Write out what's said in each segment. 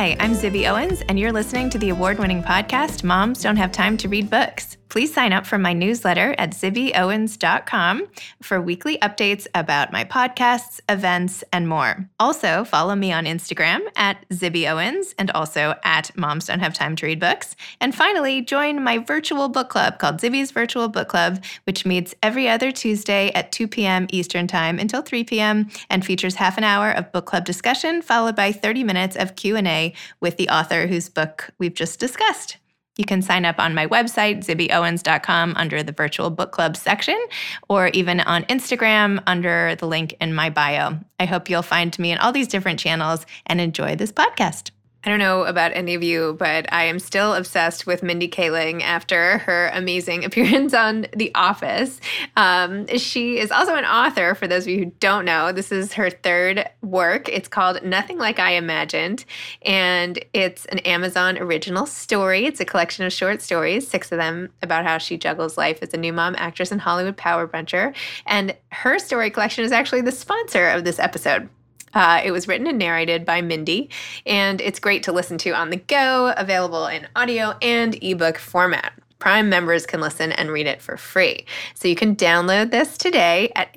Hi, I'm Zibby Owens, and you're listening to the award-winning podcast, Moms Don't Have Time to Read Books. Please sign up for my newsletter at zibbyowens.com for weekly updates about my podcasts, events, and more. Also, follow me on Instagram at Zibby Owens and also at Moms Don't Have Time to Read Books. And finally, join my virtual book club called Zibby's Virtual Book Club, which meets every other Tuesday at 2 p.m. Eastern Time until 3 p.m. and features half an hour of book club discussion followed by 30 minutes of Q&A with the author whose book we've just discussed. You can sign up on my website, zibbyowens.com, under the Virtual Book Club section, or even on Instagram under the link in my bio. I hope you'll find me in all these different channels and enjoy this podcast. I don't know about any of you, but I am still obsessed with Mindy Kaling after her amazing appearance on The Office. She is also an author, for those of you who don't know. This is her third work. It's called Nothing Like I Imagined, and it's an Amazon original story. It's a collection of short stories, 6 of them, about how she juggles life as a new mom, actress, and Hollywood power bruncher. And her story collection is actually the sponsor of this episode. It was written and narrated by Mindy, and it's great to listen to on the go, available in audio and ebook format. Prime members can listen and read it for free. So you can download this today at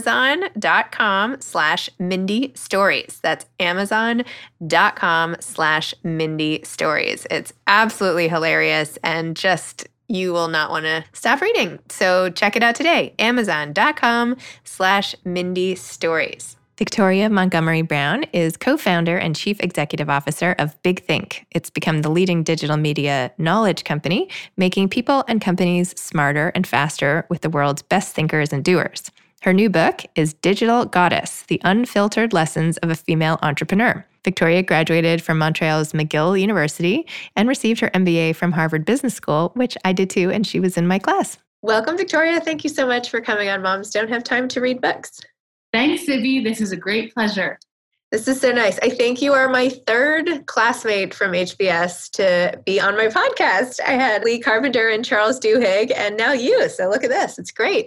amazon.com/Mindy Stories. That's amazon.com/Mindy Stories. It's absolutely hilarious and just you will not want to stop reading. So check it out today, amazon.com/Mindy Stories. Victoria Montgomery Brown is co-founder and chief executive officer of Big Think. It's become the leading digital media knowledge company, making people and companies smarter and faster with the world's best thinkers and doers. Her new book is Digital Goddess: The Unfiltered Lessons of a Female Entrepreneur. Victoria graduated from Montreal's McGill University and received her MBA from Harvard Business School, which I did too, and she was in my class. Welcome, Victoria. Thank you so much for coming on Moms Don't Have Time to Read Books. Thanks, Zibby. This is a great pleasure. This is so nice. I think you are my third classmate from HBS to be on my podcast. I had Lee Carpenter and Charles Duhigg, and now you. So look at this. It's great.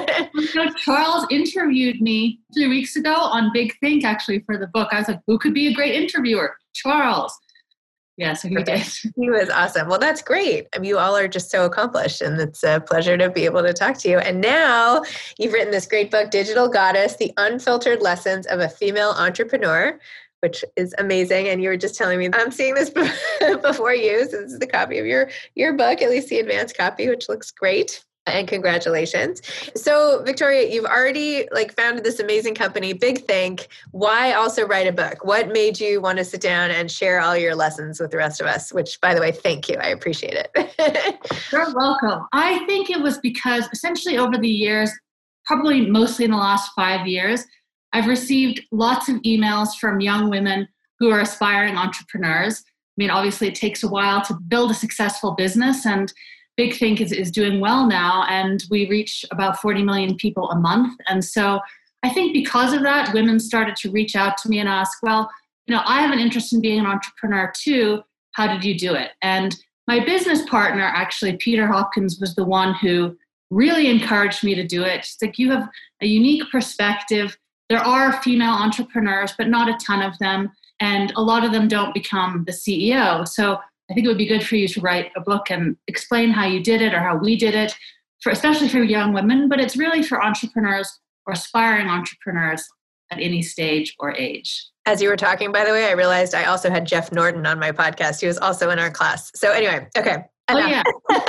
Charles interviewed me 3 weeks ago on Big Think, actually, for the book. I was like, who could be a great interviewer? Charles. Yeah, so he did. He was awesome. Well, that's great. I mean, you all are just so accomplished, and it's a pleasure to be able to talk to you. And now you've written this great book, Digital Goddess: The Unfiltered Lessons of a Female Entrepreneur, which is amazing. And you were just telling me, I'm seeing this before you. So this is the copy of your book, at least the advanced copy, which looks great. And congratulations. So, Victoria, you've already founded this amazing company, Big Think. Why also write a book? What made you want to sit down and share all your lessons with the rest of us? Which, by the way, thank you. I appreciate it. You're welcome. I think it was because essentially over the years, probably mostly in the last 5 years, I've received lots of emails from young women who are aspiring entrepreneurs. I mean, obviously it takes a while to build a successful business, and Big Think is doing well now, and we reach about 40 million people a month. And so I think because of that, women started to reach out to me and ask, well, I have an interest in being an entrepreneur too. How did you do it? And my business partner, actually, Peter Hopkins, was the one who really encouraged me to do it. It's like, you have a unique perspective. There are female entrepreneurs, but not a ton of them. And a lot of them don't become the CEO. So I think it would be good for you to write a book and explain how you did it or how we did it, especially for young women, but it's really for entrepreneurs or aspiring entrepreneurs at any stage or age. As you were talking, by the way, I realized I also had Jeff Norton on my podcast. He was also in our class. So anyway, okay. Oh, yeah.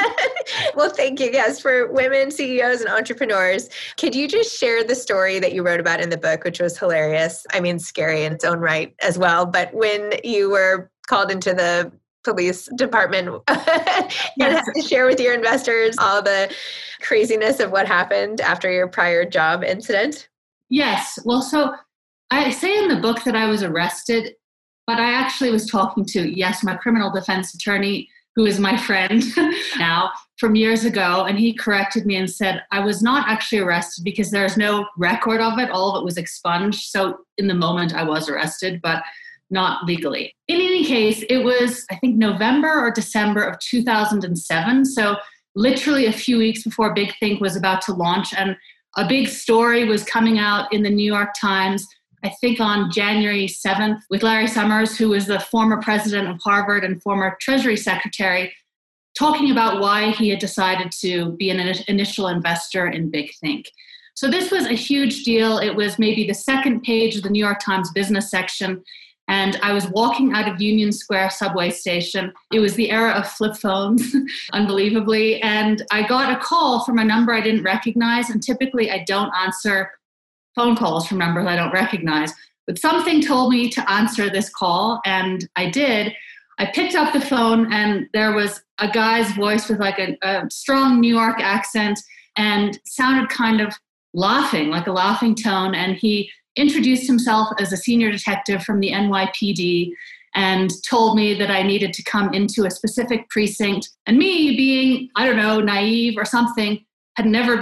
Well, thank you. Yes, for women CEOs and entrepreneurs. Could you just share the story that you wrote about in the book, which was hilarious? I mean, scary in its own right as well. But when you were called into the police department and have to share with your investors all the craziness of what happened after your prior job incident? Yes. Well, so I say in the book that I was arrested, but I actually was talking to, my criminal defense attorney, who is my friend now from years ago, and he corrected me and said I was not actually arrested because there's no record of it. All of it was expunged. So in the moment I was arrested, but not legally. In any case, it was, I think, November or December of 2007. So literally a few weeks before Big Think was about to launch, and a big story was coming out in the New York Times I think on January 7th, with Larry Summers, who was the former president of Harvard and former Treasury Secretary, talking about why he had decided to be an initial investor in Big Think. So this was a huge deal. It was maybe the second page of the New York Times business section. And I was walking out of Union Square subway station. It was the era of flip phones, unbelievably. And I got a call from a number I didn't recognize. And typically I don't answer phone calls from numbers I don't recognize. But something told me to answer this call, and I did. I picked up the phone, and there was a guy's voice with like a strong New York accent and sounded kind of laughing, like a laughing tone. And he introduced himself as a senior detective from the NYPD and told me that I needed to come into a specific precinct. And me being, I don't know, naive or something, never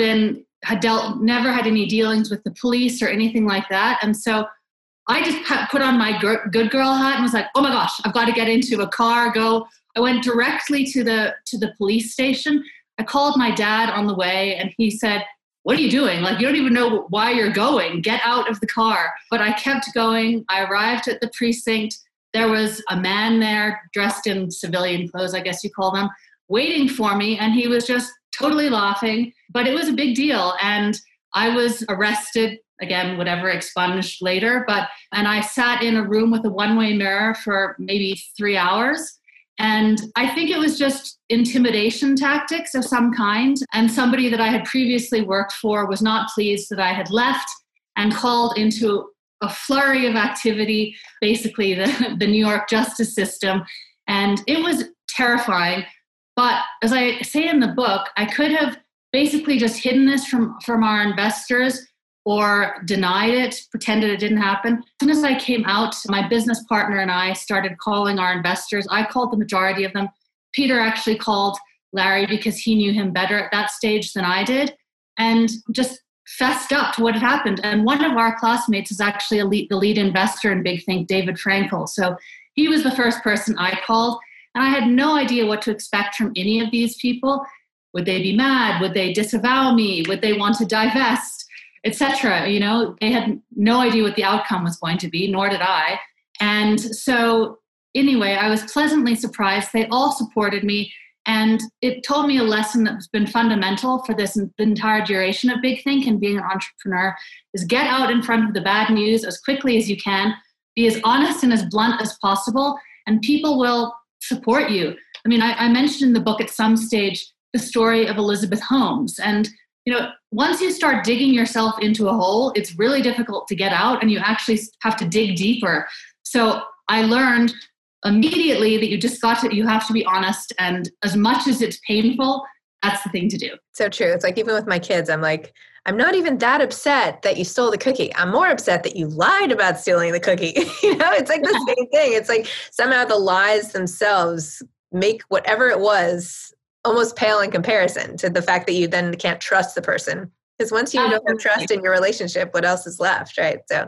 had any dealings with the police or anything like that. And so I just put on my good girl hat and was like, oh my gosh, I've got to get into a car, go. I went directly to the police station. I called my dad on the way, and he said, what are you doing? Like, you don't even know why you're going. Get out of the car. But I kept going. I arrived at the precinct. There was a man there dressed in civilian clothes, I guess you call them, waiting for me. And he was just totally laughing. But it was a big deal. And I was arrested, again, whatever, expunged later. And I sat in a room with a one-way mirror for maybe 3 hours. And I think it was just intimidation tactics of some kind. And somebody that I had previously worked for was not pleased that I had left and called into a flurry of activity, basically the New York justice system. And it was terrifying. But as I say in the book, I could have basically just hidden this from our investors or denied it, pretended it didn't happen. As soon as I came out, my business partner and I started calling our investors. I called the majority of them. Peter actually called Larry because he knew him better at that stage than I did, and just fessed up to what had happened. And one of our classmates is actually the lead investor in Big Think, David Frankel. So he was the first person I called. And I had no idea what to expect from any of these people. Would they be mad? Would they disavow me? Would they want to divest, etc.? You know, they had no idea what the outcome was going to be, nor did I. And so anyway, I was pleasantly surprised. They all supported me. And it told me a lesson that's been fundamental for the entire duration of Big Think and being an entrepreneur is get out in front of the bad news as quickly as you can, be as honest and as blunt as possible, and people will support you. I mean, I mentioned in the book at some stage the story of Elizabeth Holmes. And, you know, once you start digging yourself into a hole, it's really difficult to get out, and you actually have to dig deeper. So I learned immediately that you have to be honest. And as much as it's painful, that's the thing to do. So true. It's like, even with my kids, I'm like, I'm not even that upset that you stole the cookie. I'm more upset that you lied about stealing the cookie. You know, it's like the same thing. It's like somehow the lies themselves make whatever it was almost pale in comparison to the fact that you then can't trust the person. Because once you don't have trust in your relationship, what else is left, right? So,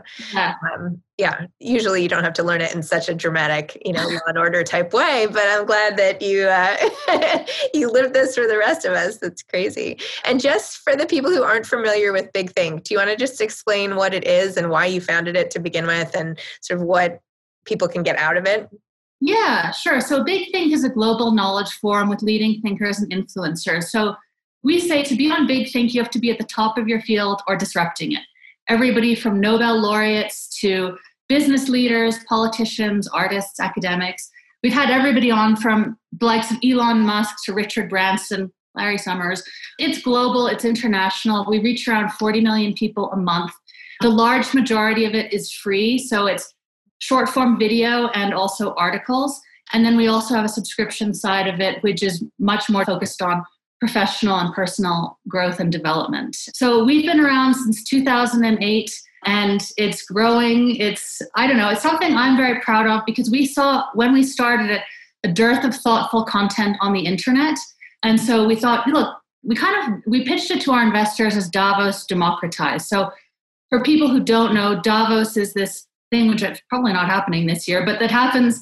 usually you don't have to learn it in such a dramatic, Law and Order type way. But I'm glad that you you lived this for the rest of us. That's crazy. And just for the people who aren't familiar with Big Think, do you want to just explain what it is and why you founded it to begin with, and sort of what people can get out of it? Yeah, sure. So Big Think is a global knowledge forum with leading thinkers and influencers. So we say to be on Big Think, you have to be at the top of your field or disrupting it. Everybody from Nobel laureates to business leaders, politicians, artists, academics. We've had everybody on from the likes of Elon Musk to Richard Branson, Larry Summers. It's global, it's international. We reach around 40 million people a month. The large majority of it is free, so it's short form video and also articles. And then we also have a subscription side of it, which is much more focused on professional and personal growth and development. So we've been around since 2008, and it's growing. It's something I'm very proud of, because we saw when we started it, a dearth of thoughtful content on the internet. And so we thought, look, we pitched it to our investors as Davos democratized. So for people who don't know, Davos is this thing, which is probably not happening this year, but that happens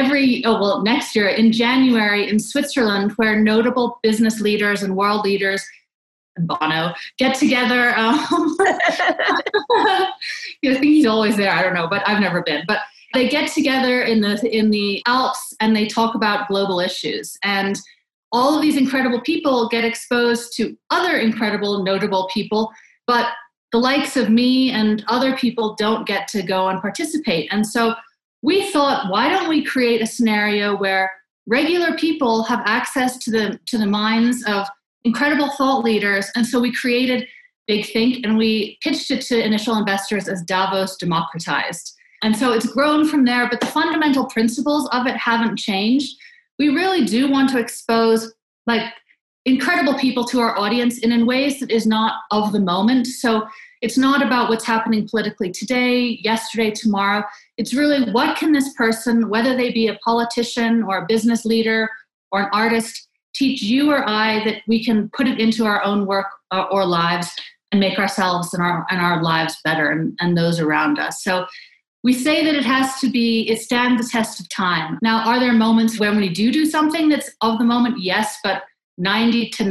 next year in January in Switzerland, where notable business leaders and world leaders and Bono get together. I think he's always there. I don't know, but I've never been. But they get together in the Alps and they talk about global issues. And all of these incredible people get exposed to other incredible, notable people, but the likes of me and other people don't get to go and participate. And so we thought, why don't we create a scenario where regular people have access to the minds of incredible thought leaders? And so we created Big Think, and we pitched it to initial investors as Davos democratized. And so it's grown from there, but the fundamental principles of it haven't changed. We really do want to expose like incredible people to our audience and in ways that is not of the moment. So it's not about what's happening politically today, yesterday, tomorrow. It's really what can this person, whether they be a politician or a business leader or an artist, teach you or I that we can put it into our own work or lives and make ourselves and our lives better and those around us. So we say that it stands the test of time. Now, are there moments when we do something that's of the moment? Yes, but 90 to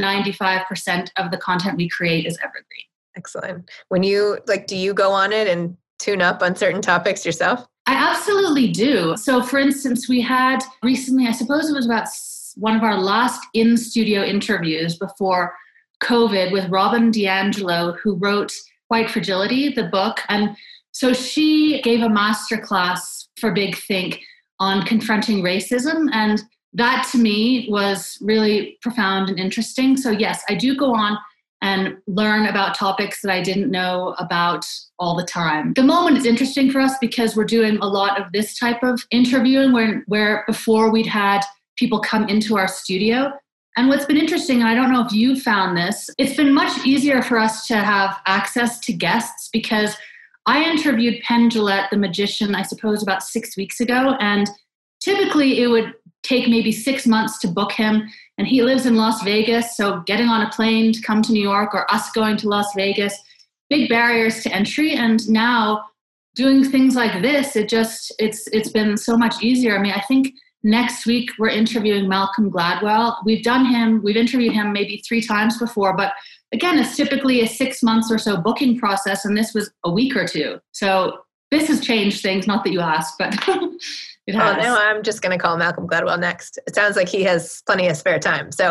95% of the content we create is evergreen. Excellent. When you do you go on it and tune up on certain topics yourself? I absolutely do. So for instance, we had recently, I suppose it was about one of our last in-studio interviews before COVID with Robin DiAngelo, who wrote White Fragility, the book. And so she gave a masterclass for Big Think on confronting racism. And that to me was really profound and interesting. So yes, I do go on and learn about topics that I didn't know about all the time. The moment is interesting for us because we're doing a lot of this type of interviewing where before we'd had people come into our studio. And what's been interesting, and I don't know if you found this, it's been much easier for us to have access to guests because I interviewed Penn Jillette, the magician, I suppose about 6 weeks ago. And typically it would take maybe 6 months to book him. And he lives in Las Vegas. So getting on a plane to come to New York or us going to Las Vegas, big barriers to entry. And now doing things like this, it's been so much easier. I mean, I think next week we're interviewing Malcolm Gladwell. We've interviewed him maybe 3 times before, but again, it's typically a 6 months or so booking process. And this was a week or 2. So this has changed things, not that you asked, but it has. Oh, no, I'm just going to call Malcolm Gladwell next. It sounds like he has plenty of spare time. So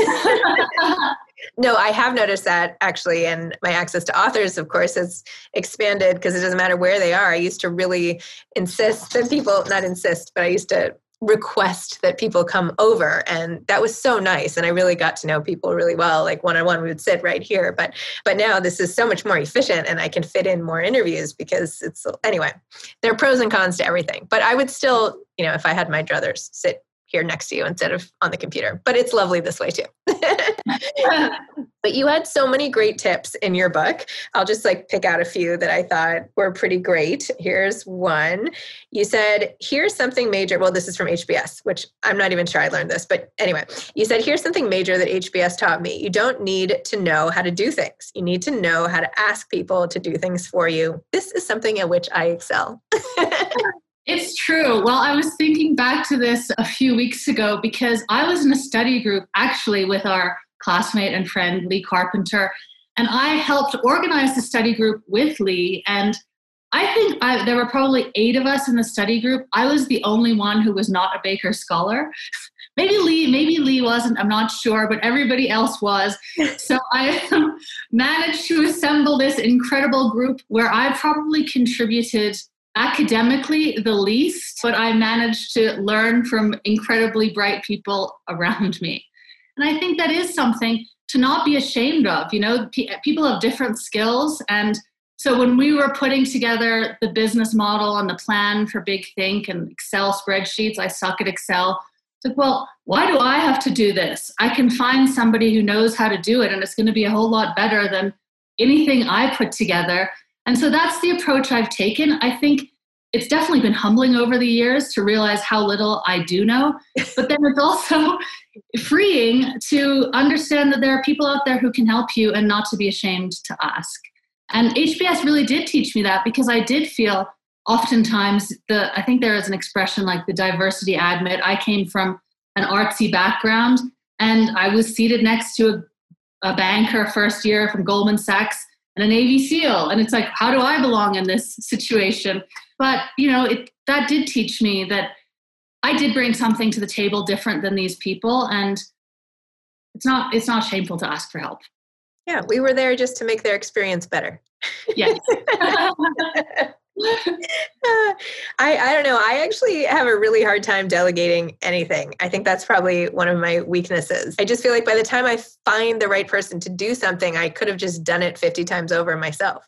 no, I have noticed that actually, and my access to authors, of course, has expanded because it doesn't matter where they are. I used to really insist that people, not insist, but I used to request that people come over, and that was so nice. And I really got to know people really well. Like one-on-one, we would sit right here. But now this is so much more efficient, and I can fit in more interviews because anyway, there are pros and cons to everything. But I would still, if I had my druthers, sit here next to you instead of on the computer. But it's lovely this way too. But you had so many great tips in your book. I'll just pick out a few that I thought were pretty great. Here's one. You said, here's something major. Well, this is from HBS, which I'm not even sure I learned this. But anyway, you said, here's something major that HBS taught me. You don't need to know how to do things. You need to know how to ask people to do things for you. This is something at which I excel. It's true. Well, I was thinking back to this a few weeks ago because I was in a study group actually with our classmate and friend, Lee Carpenter, and I helped organize the study group with Lee. And I think there were probably 8 of us in the study group. I was the only one who was not a Baker Scholar. Maybe Lee wasn't, I'm not sure, but everybody else was. So I managed to assemble this incredible group where I probably contributed academically the least, but I managed to learn from incredibly bright people around me. And I think that is something to not be ashamed of. People have different skills. And so when we were putting together the business model and the plan for Big Think and Excel spreadsheets, I suck at Excel. It's like, well, why do I have to do this? I can find somebody who knows how to do it, and it's going to be a whole lot better than anything I put together. And so that's the approach I've taken. I think it's definitely been humbling over the years to realize how little I do know, but then it's also freeing to understand that there are people out there who can help you and not to be ashamed to ask. And HBS really did teach me that because I did feel oftentimes I think there is an expression like the diversity admit. I came from an artsy background and I was seated next to a banker first year from Goldman Sachs and a Navy SEAL. And it's like, how do I belong in this situation? But, that did teach me that I did bring something to the table different than these people. And it's not shameful to ask for help. Yeah, we were there just to make their experience better. Yes. I don't know. I actually have a really hard time delegating anything. I think that's probably one of my weaknesses. I just feel like by the time I find the right person to do something, I could have just done it 50 times over myself.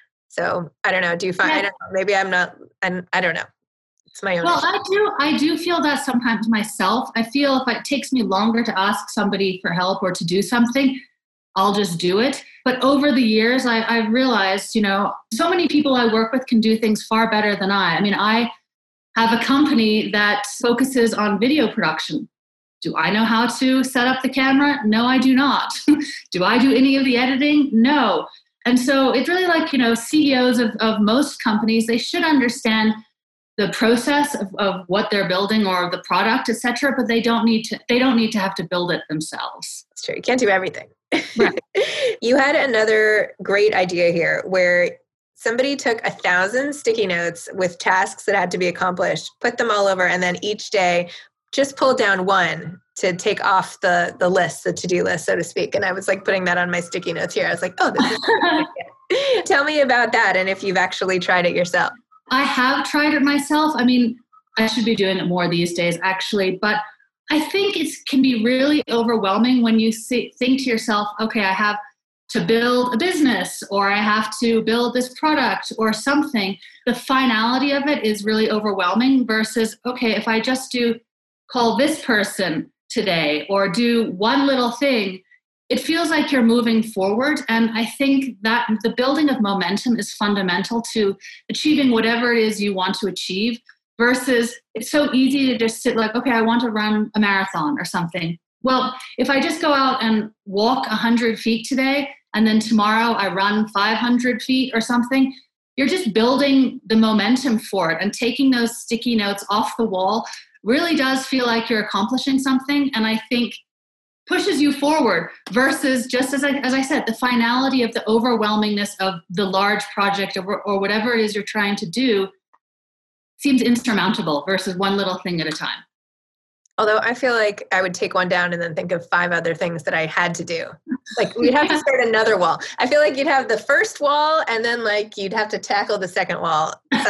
So I don't know. Do you find, I don't know, maybe I'm not, and I don't know. It's my own. Well, I do feel that sometimes myself. I feel if it takes me longer to ask somebody for help or to do something, I'll just do it. But over the years, I've realized, so many people I work with can do things far better than I. I mean, I have a company that focuses on video production. Do I know how to set up the camera? No, I do not. Do I do any of the editing? No. And so it's really like, CEOs of most companies, they should understand the process of what they're building or the product, et cetera, but they don't need to have to build it themselves. That's true. You can't do everything. Right. You had another great idea here where somebody took 1,000 sticky notes with tasks that had to be accomplished, put them all over, and then each day just pull down one to take off the list, the to-do list, so to speak. And I was like putting that on my sticky notes here. I was like, oh, this is good. Tell me about that and if you've actually tried it yourself. I have tried it myself. I mean, I should be doing it more these days, actually. But I think it can be really overwhelming when you think to yourself, okay, I have to build a business or I have to build this product or something. The finality of it is really overwhelming versus, okay, if I just call this person today or do one little thing, it feels like you're moving forward. And I think that the building of momentum is fundamental to achieving whatever it is you want to achieve versus it's so easy to just sit like, okay, I want to run a marathon or something. Well, if I just go out and walk 100 feet today and then tomorrow I run 500 feet or something, you're just building the momentum for it, and taking those sticky notes off the wall really does feel like you're accomplishing something. And I think pushes you forward versus just as I said, the finality of the overwhelmingness of the large project or whatever it is you're trying to do seems insurmountable versus one little thing at a time. Although I feel like I would take one down and then think of 5 other things that I had to do. Like we'd have to start another wall. I feel like you'd have the first wall and then like you'd have to tackle the second wall.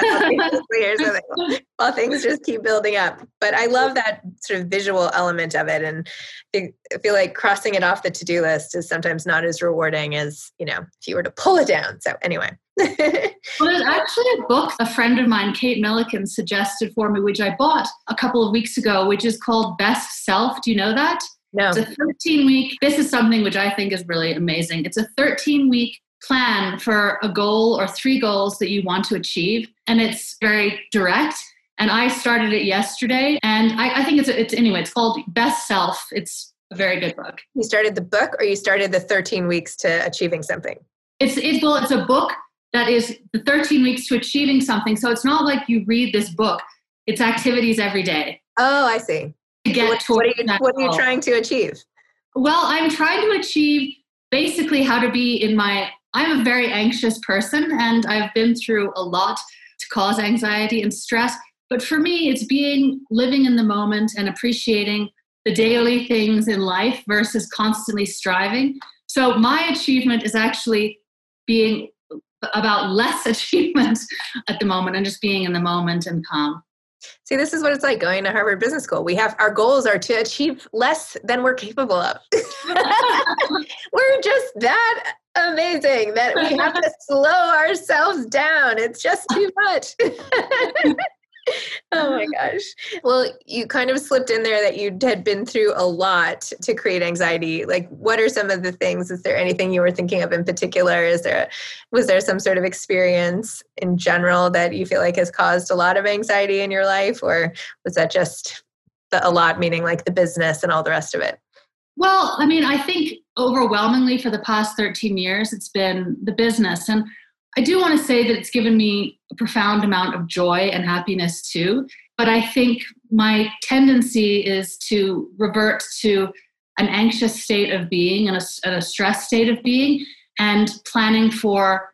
While things just keep building up. But I love that sort of visual element of it. And I feel like crossing it off the to-do list is sometimes not as rewarding as, if you were to pull it down. So anyway. Well, there's actually a book a friend of mine, Kate Milliken, suggested for me, which I bought a couple of weeks ago, which is called Best Self. Do you know that? No. It's a 13-week, this is something which I think is really amazing. It's a 13-week plan for a goal or 3 goals that you want to achieve. And it's very direct. And I started it yesterday. And I think it's called Best Self. It's a very good book. You started the book or you started the 13 weeks to achieving something? It's a book that is the 13 weeks to achieving something. So it's not like you read this book. It's activities every day. Oh, I see. What are you trying to achieve? Well, I'm trying to achieve basically how to be I'm a very anxious person and I've been through a lot to cause anxiety and stress. But for me, it's living in the moment and appreciating the daily things in life versus constantly striving. So my achievement is actually being about less achievement at the moment and just being in the moment and calm. See, this is what it's like going to Harvard Business School. Our goals are to achieve less than we're capable of. We're just that amazing that we have to slow ourselves down. It's just too much. Oh my gosh. Well, you kind of slipped in there that you had been through a lot to create anxiety. Like, what are some of the things? Is there anything you were thinking of in particular? Was there some sort of experience in general that you feel like has caused a lot of anxiety in your life? Or was that just a lot, meaning like the business and all the rest of it? Well, I mean, I think overwhelmingly for the past 13 years, it's been the business. And I do want to say that it's given me a profound amount of joy and happiness too. But I think my tendency is to revert to an anxious state of being and a stress state of being, and planning for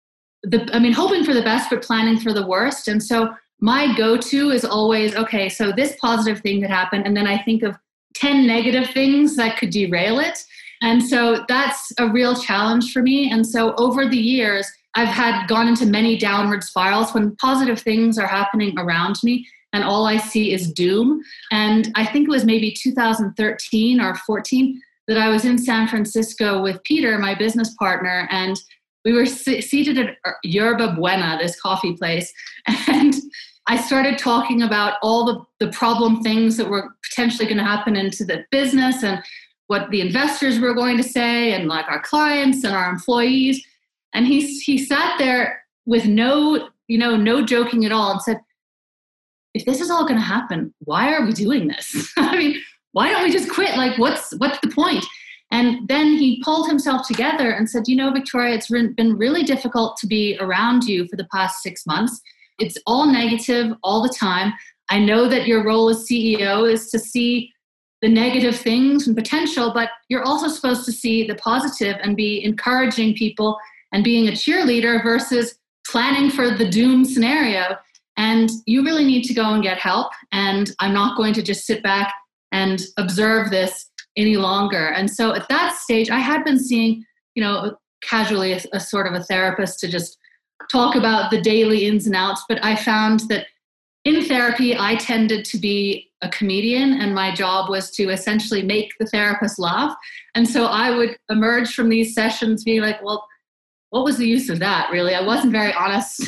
hoping for the best, but planning for the worst. And so my go-to is always, okay, so this positive thing could happen. And then I think of 10 negative things that could derail it. And so that's a real challenge for me. And so over the years, I've gone into many downward spirals when positive things are happening around me and all I see is doom. And I think it was maybe 2013 or 14 that I was in San Francisco with Peter, my business partner, and we were seated at Yerba Buena, this coffee place, and I started talking about all the problem things that were potentially going to happen into the business and what the investors were going to say and like our clients and our employees. And he sat there with no joking at all and said, if this is all going to happen, why are we doing this? I mean, why don't we just quit? Like, what's the point? And then he pulled himself together and said, Victoria, it's been really difficult to be around you for the past 6 months. It's all negative all the time. I know that your role as CEO is to see the negative things and potential, but you're also supposed to see the positive and be encouraging people and being a cheerleader versus planning for the doom scenario. And you really need to go and get help. And I'm not going to just sit back and observe this any longer. And so at that stage, I had been seeing, casually a sort of a therapist to just talk about the daily ins and outs. But I found that in therapy, I tended to be a comedian, and my job was to essentially make the therapist laugh. And so I would emerge from these sessions being like, well, what was the use of that, really? I wasn't very honest.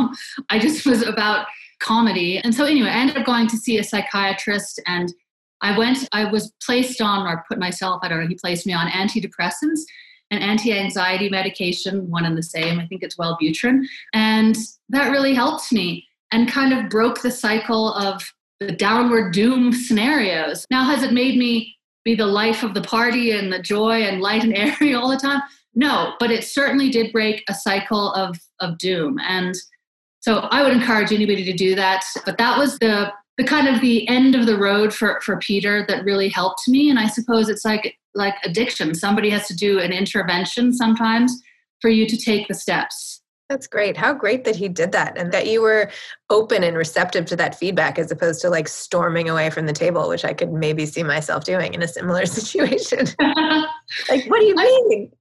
I just was about comedy. And so anyway, I ended up going to see a psychiatrist, and I was placed on, or put myself, he placed me on antidepressants and anti-anxiety medication, one and the same. I think it's Wellbutrin. And that really helped me and kind of broke the cycle of the downward doom scenarios. Now, has it made me be the life of the party and the joy and light and airy all the time? No, but it certainly did break a cycle of doom. And so I would encourage anybody to do that. But that was the kind of the end of the road for Peter that really helped me. And I suppose it's like addiction. Somebody has to do an intervention sometimes for you to take the steps. That's great. How great that he did that and that you were open and receptive to that feedback as opposed to like storming away from the table, which I could maybe see myself doing in a similar situation. Like, what do you mean?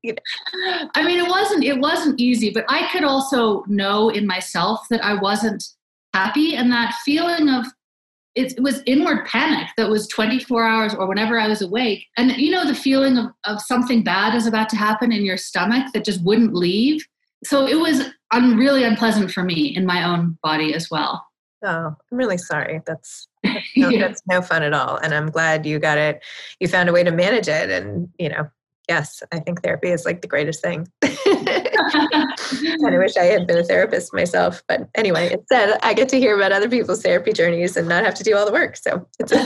I mean, it wasn't easy, but I could also know in myself that I wasn't happy, and that feeling of it was inward panic that was 24 hours or whenever I was awake. And the feeling of something bad is about to happen in your stomach that just wouldn't leave. So it was really unpleasant for me in my own body as well. Oh, I'm really sorry. That's no fun at all. And I'm glad you got it. You found a way to manage it. And, yes, I think therapy is like the greatest thing. And I wish I had been a therapist myself. But anyway, instead, I get to hear about other people's therapy journeys and not have to do all the work. So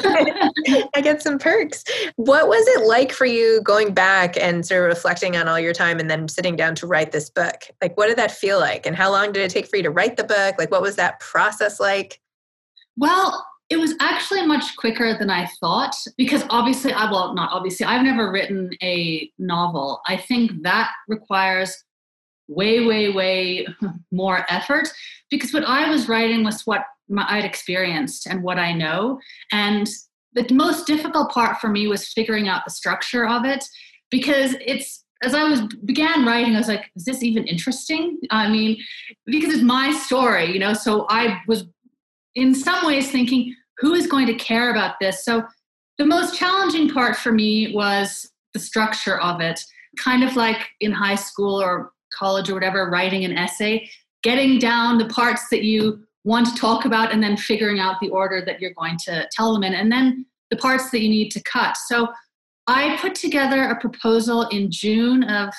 I get some perks. What was it like for you going back and sort of reflecting on all your time and then sitting down to write this book? Like, what did that feel like? And how long did it take for you to write the book? Like, what was that process like? Well, it was actually much quicker than I thought because I've never written a novel. I think that requires way, way, way more effort because what I was writing was what I'd experienced and what I know. And the most difficult part for me was figuring out the structure of it because as I began writing, I was like, is this even interesting? I mean, because it's my story, so I was in some ways thinking, who is going to care about this? So the most challenging part for me was the structure of it, kind of like in high school or college or whatever, writing an essay, getting down the parts that you want to talk about and then figuring out the order that you're going to tell them in, and then the parts that you need to cut. So I put together a proposal in June of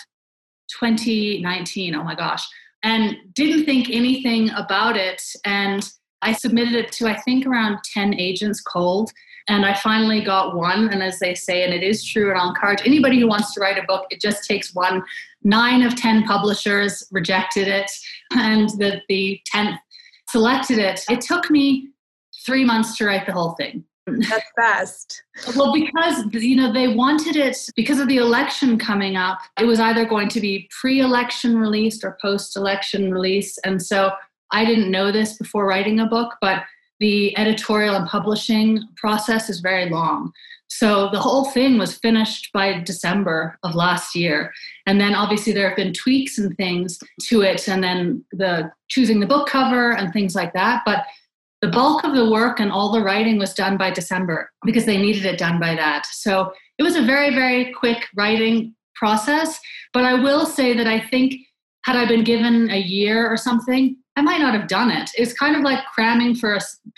2019, oh my gosh, and didn't think anything about it. And I submitted it to, I think, around 10 agents cold. And I finally got one. And as they say, and it is true, and I'll encourage anybody who wants to write a book, it just takes one. 9 of 10 publishers rejected it. And the 10th selected it. It took me 3 months to write the whole thing. That's fast. Well, because, they wanted it because of the election coming up. It was either going to be pre-election released or post-election release. And so I didn't know this before writing a book, but the editorial and publishing process is very long. So the whole thing was finished by December of last year. And then obviously there have been tweaks and things to it, and then the choosing the book cover and things like that. But the bulk of the work and all the writing was done by December because they needed it done by that. So it was a very, very quick writing process. But I will say that I think had I been given a year or something, I might not have done it. It's kind of like cramming for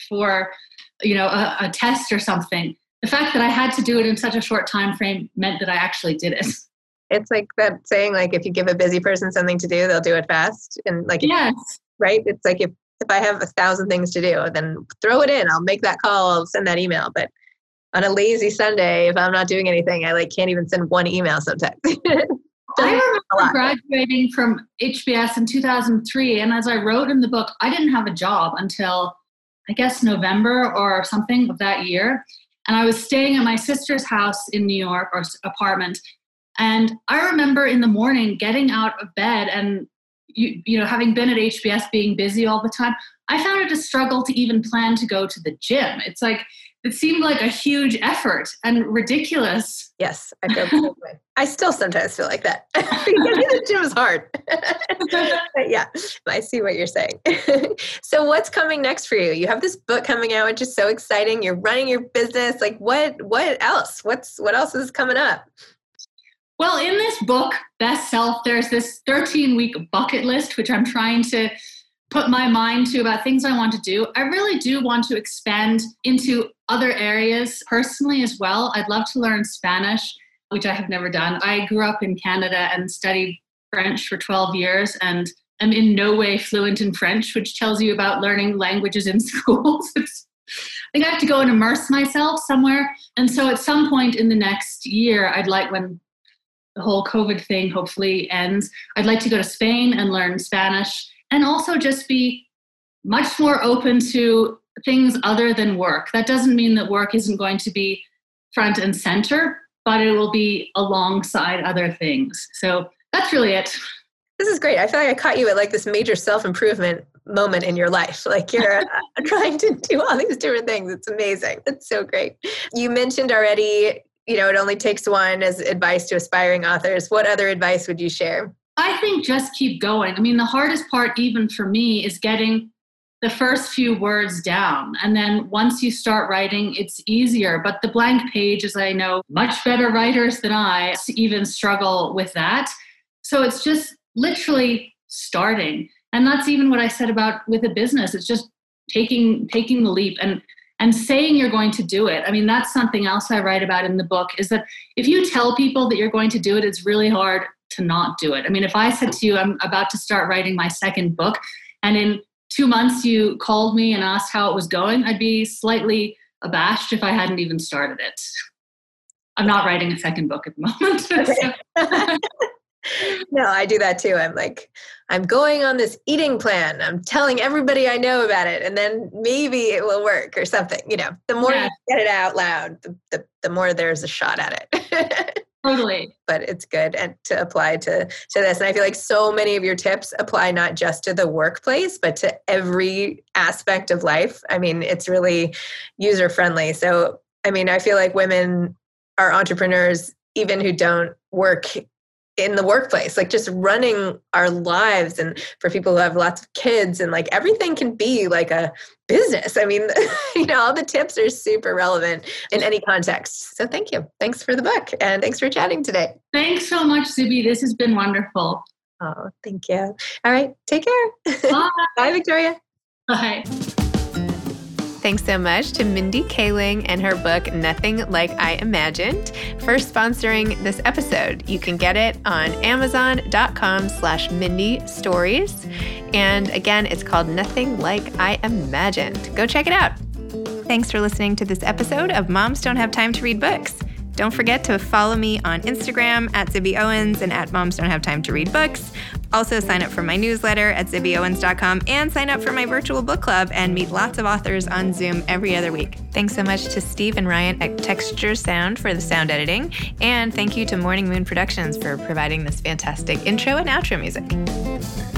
a test or something. The fact that I had to do it in such a short time frame meant that I actually did it. It's like that saying, like, if you give a busy person something to do, they'll do it fast. And like, yes, right? It's like if I have 1,000 things to do, then throw it in. I'll make that call, I'll send that email. But on a lazy Sunday, if I'm not doing anything, I can't even send one email sometimes. I remember graduating from HBS in 2003. And as I wrote in the book, I didn't have a job until, I guess, November or something of that year. And I was staying at my sister's house in New York, or apartment. And I remember in the morning getting out of bed and, having been at HBS, being busy all the time, I found it a struggle to even plan to go to the gym. It's like, it seemed like a huge effort and ridiculous. Yes, I feel the same way. I still sometimes feel like that. The gym is hard. But yeah, I see what you're saying. So what's coming next for you? You have this book coming out, which is so exciting. You're running your business. Like what else? What else is coming up? Well, in this book, Best Self, there's this 13-week bucket list, which I'm trying to put my mind to about things I want to do. I really do want to expand into other areas personally as well. I'd love to learn Spanish, which I have never done. I grew up in Canada and studied French for 12 years and am in no way fluent in French, which tells you about learning languages in schools. I think I have to go and immerse myself somewhere. And so at some point in the next year, I'd like, when the whole COVID thing hopefully ends, I'd like to go to Spain and learn Spanish, and also just be much more open to things other than work. That doesn't mean that work isn't going to be front and center, but it will be alongside other things. So that's really it. This is great. I feel like I caught you at like this major self-improvement moment in your life. Like you're trying to do all these different things. It's amazing. It's so great. You mentioned already, it only takes one as advice to aspiring authors. What other advice would you share? I think just keep going. I mean, the hardest part even for me is getting the first few words down. And then once you start writing, it's easier. But the blank page, as I know, much better writers than I even struggle with that. So it's just literally starting. And that's even what I said about with a business. It's just taking the leap and saying you're going to do it. I mean, that's something else I write about in the book, is that if you tell people that you're going to do it, it's really hard to not do it. I mean, if I said to you, I'm about to start writing my second book, and in 2 months you called me and asked how it was going, I'd be slightly abashed if I hadn't even started it. I'm not writing a second book at the moment. Okay. No, I do that too. I'm like, I'm going on this eating plan. I'm telling everybody I know about it, and then maybe it will work or something. The more you get it out loud, the more there's a shot at it. Totally. But it's good and to apply to this. And I feel like so many of your tips apply not just to the workplace, but to every aspect of life. I mean, it's really user friendly. So, I mean, I feel like women are entrepreneurs, even who don't work in the workplace, like just running our lives, and for people who have lots of kids, and like everything can be like a business. I mean, all the tips are super relevant in any context. So thank you. Thanks for the book, and thanks for chatting today. Thanks so much, Zibby. This has been wonderful. Oh, thank you. All right. Take care. Bye. Bye, Victoria. Bye. Thanks so much to Mindy Kaling and her book, Nothing Like I Imagined, for sponsoring this episode. You can get it on Amazon.com/Mindy Stories. And again, it's called Nothing Like I Imagined. Go check it out. Thanks for listening to this episode of Moms Don't Have Time to Read Books. Don't forget to follow me on Instagram @ZibbyOwens and @Moms Don't Have Time to Read Books Also, sign up for my newsletter at zibbyowens.com and sign up for my virtual book club and meet lots of authors on Zoom every other week. Thanks so much to Steve and Ryan at Texture Sound for the sound editing. And thank you to Morning Moon Productions for providing this fantastic intro and outro music.